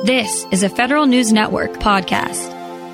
This is a Federal News Network podcast.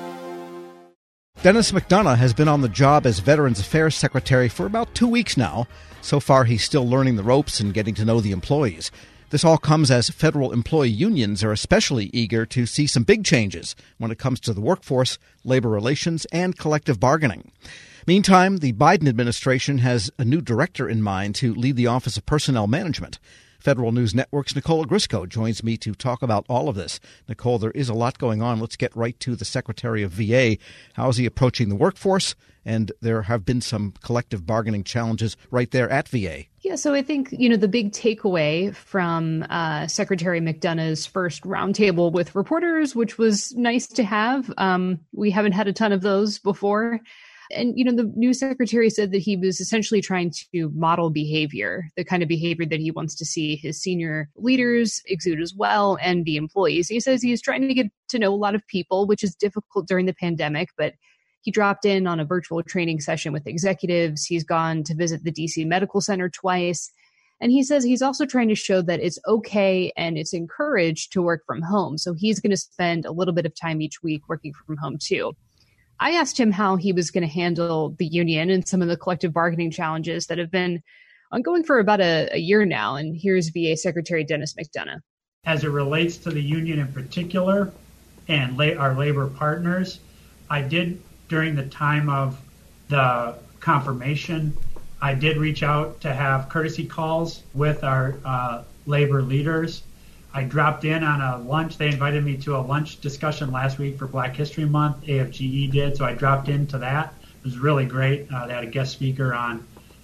Denis McDonough has been on the job as Veterans Affairs Secretary for about 2 weeks now. So far, he's still learning the ropes and getting to know the employees. This all comes as federal employee unions are especially eager to see some big changes when it comes to the workforce, labor relations, and collective bargaining. Meantime, the Biden administration has a new director in mind to lead the Office of Personnel Management. Federal News Network's Nicole Ogrysko joins me to talk about all of this. Nicole, there is a lot going on. Let's get right to the Secretary of VA. How is he approaching the workforce? And there have been some collective bargaining challenges right there at VA. Yeah, so I think, the big takeaway from Secretary McDonough's first roundtable with reporters, which was nice to have. We haven't had a ton of those before. And, the new secretary said that he was essentially trying to model behavior, the kind of behavior that he wants to see his senior leaders exude as well, and the employees. He says he's trying to get to know a lot of people, which is difficult during the pandemic, but he dropped in on a virtual training session with executives. He's gone to visit the DC Medical Center twice. And he says he's also trying to show that it's okay and it's encouraged to work from home. So he's going to spend a little bit of time each week working from home too. I asked him how he was going to handle the union and some of the collective bargaining challenges that have been ongoing for about a year now. And here's VA Secretary Denis McDonough. As it relates to the union in particular and our labor partners, I did, during the time of the confirmation, I did reach out to have courtesy calls with our labor leaders. I dropped in on a lunch. They invited me to a lunch discussion last week for Black History Month. AFGE did, so I dropped into that. It was really great. They had a guest speaker on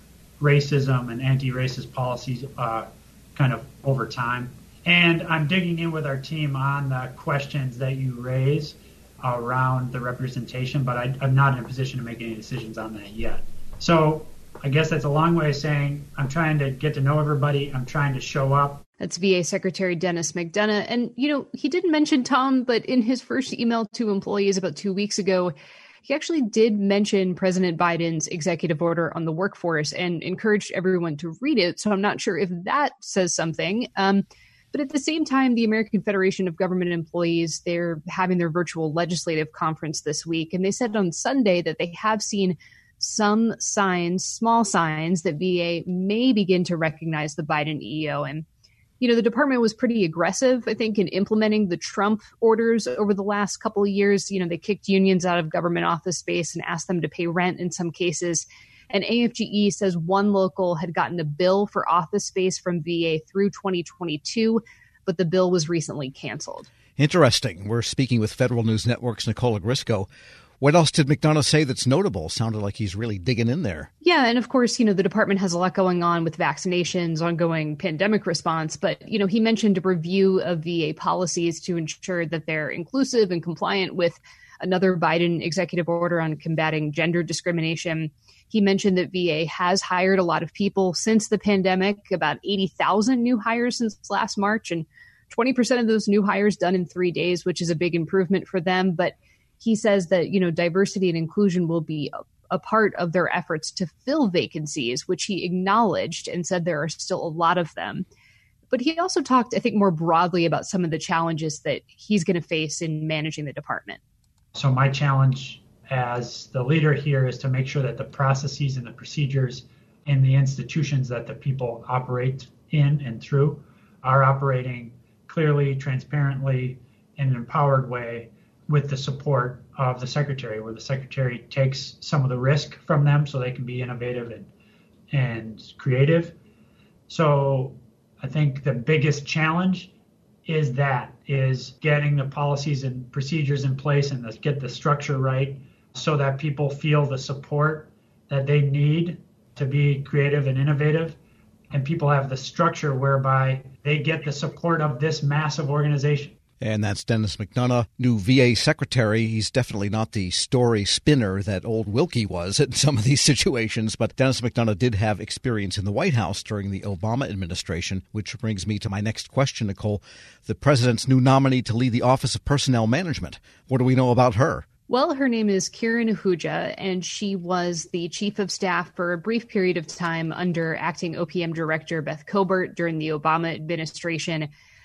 racism and anti-racist policies kind of over time. And I'm digging in with our team on the questions that you raise around the representation, but I'm not in a position to make any decisions on that yet. So I guess that's a long way of saying I'm trying to get to know everybody. I'm trying to show up. That's VA Secretary Denis McDonough. And, he didn't mention Tom, but in his first email to employees about 2 weeks ago, he actually did mention President Biden's executive order on the workforce and encouraged everyone to read it. So I'm not sure if that says something. But at the same time, the American Federation of Government Employees, they're having their virtual legislative conference this week. And they said on Sunday that they have seen some signs, small signs, that VA may begin to recognize the Biden EO. And the department was pretty aggressive, I think, in implementing the Trump orders over the last couple of years. They kicked unions out of government office space and asked them to pay rent in some cases. And AFGE says one local had gotten a bill for office space from VA through 2022, but the bill was recently canceled. Interesting. We're speaking with Federal News Network's Nicole Ogrysko. What else did McDonough say that's notable? Sounded like he's really digging in there. Yeah, and of course, the department has a lot going on with vaccinations, ongoing pandemic response. But, he mentioned a review of VA policies to ensure that they're inclusive and compliant with another Biden executive order on combating gender discrimination. He mentioned that VA has hired a lot of people since the pandemic, about 80,000 new hires since last March, and 20% of those new hires done in 3 days, which is a big improvement for them. But he says that, diversity and inclusion will be a part of their efforts to fill vacancies, which he acknowledged and said there are still a lot of them. But he also talked, I think, more broadly about some of the challenges that he's going to face in managing the department. So my challenge as the leader here is to make sure that the processes and the procedures in the institutions that the people operate in and through are operating clearly, transparently, in an empowered way, with the support of the secretary, where the secretary takes some of the risk from them so they can be innovative and creative. So I think the biggest challenge is getting the policies and procedures in place and get the structure right so that people feel the support that they need to be creative and innovative, and people have the structure whereby they get the support of this massive organization. And that's Denis McDonough, new VA secretary. He's definitely not the story spinner that old Wilkie was in some of these situations, but Denis McDonough did have experience in the White House during the Obama administration, which brings me to my next question, Nicole. The president's new nominee to lead the Office of Personnel Management. What do we know about her? Well, her name is Kiran Ahuja, and she was the chief of staff for a brief period of time under acting OPM director Beth Cobert during the Obama administration.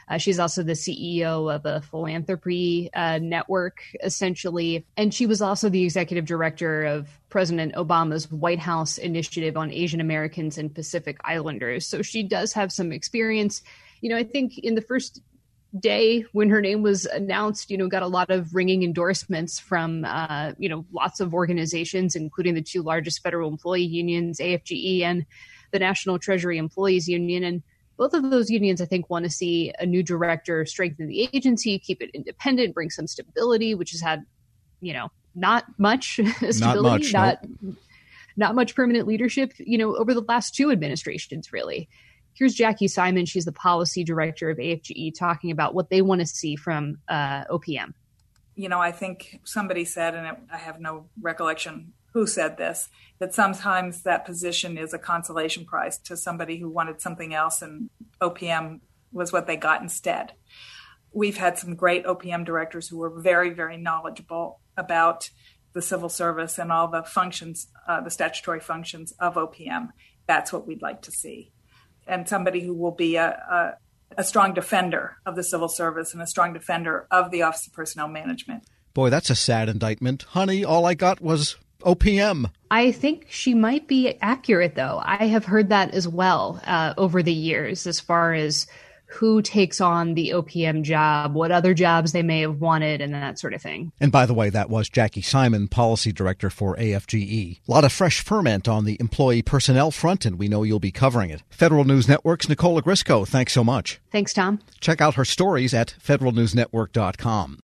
She's also the CEO of a philanthropy network, essentially. And she was also the executive director of President Obama's White House initiative on Asian Americans and Pacific Islanders. So she does have some experience. I think in the first day when her name was announced, got a lot of ringing endorsements from, lots of organizations, including the two largest federal employee unions, AFGE and the National Treasury Employees Union. And both of those unions, I think, want to see a new director strengthen the agency, keep it independent, bring some stability, which has had, not much stability, not much permanent leadership, over the last two administrations, really. Here's Jackie Simon. She's the policy director of AFGE, talking about what they want to see from OPM. I think somebody said, and I have no recollection who said this, that sometimes that position is a consolation prize to somebody who wanted something else, and OPM was what they got instead. We've had some great OPM directors who were very, very knowledgeable about the civil service and all the functions, the statutory functions of OPM. That's what we'd like to see. And somebody who will be a strong defender of the civil service and a strong defender of the Office of Personnel Management. Boy, that's a sad indictment. Honey, all I got was OPM. I think she might be accurate, though. I have heard that as well over the years, as far as who takes on the OPM job, what other jobs they may have wanted, and that sort of thing. And by the way, that was Jackie Simon, policy director for AFGE. A lot of fresh ferment on the employee personnel front, and we know you'll be covering it. Federal News Network's Nicola Grisco, thanks so much. Thanks, Tom. Check out her stories at federalnewsnetwork.com.